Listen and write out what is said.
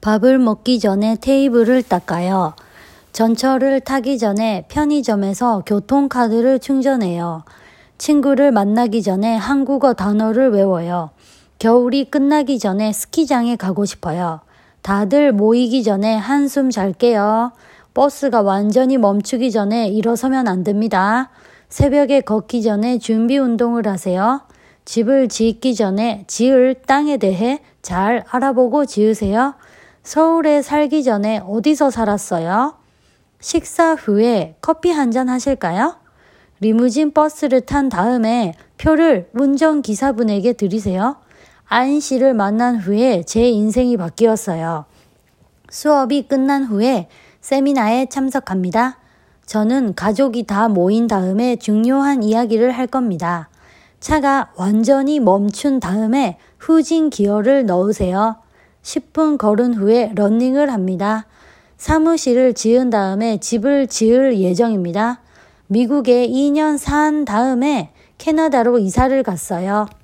밥을 먹기 전에 테이블을 닦아요. 전철을 타기 전에 편의점에서 교통카드를 충전해요. 친구를 만나기 전에 한국어 단어를 외워요. 겨울이 끝나기 전에 스키장에 가고 싶어요. 다들 모이기 전에 한숨 잘게요. 버스가 완전히 멈추기 전에 일어서면 안 됩니다. 새벽에 걷기 전에 준비 운동을 하세요. 집을 짓기 전에 지을 땅에 대해 잘 알아보고 지으세요. 서울에 살기 전에 어디서 살았어요? 식사 후에 커피 한잔 하실까요? 리무진 버스를 탄 다음에 표를 운전기사분에게 드리세요. 아인 씨를 만난 후에 제 인생이 바뀌었어요. 수업이 끝난 후에 세미나에 참석합니다. 저는 가족이 다 모인 다음에 중요한 이야기를 할 겁니다. 차가 완전히 멈춘 다음에 후진 기어를 넣으세요. 10분 걸은 후에 러닝을 합니다. 사무실을 지은 다음에 집을 지을 예정입니다. 미국에 2년 산 다음에 캐나다로 이사를 갔어요.